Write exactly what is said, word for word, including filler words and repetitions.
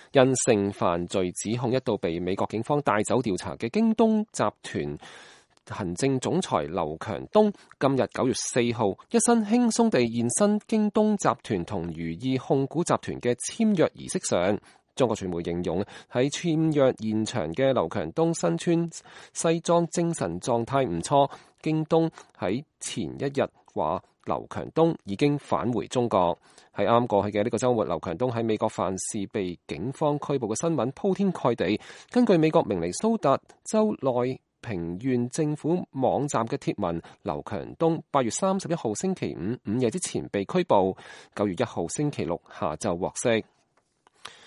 因性犯罪指控一度被美國警方帶走調查嘅京東集團行政總裁劉強東，今日九月四號一身輕鬆地現身京東集團同如意控股集團嘅簽約儀式上。中國傳媒形容喺簽約現場嘅劉強東身穿西裝，精神狀態唔錯。京東喺前一日話劉強東已經返回中國。喺啱過去嘅呢個週末，劉強東喺美國犯事被警方拘捕嘅新聞鋪天蓋地。根據美國明尼蘇達州內平縣政府網站嘅貼文，劉強東八月三十一號星期五午夜之前被拘捕，九月一號星期六下晝獲釋。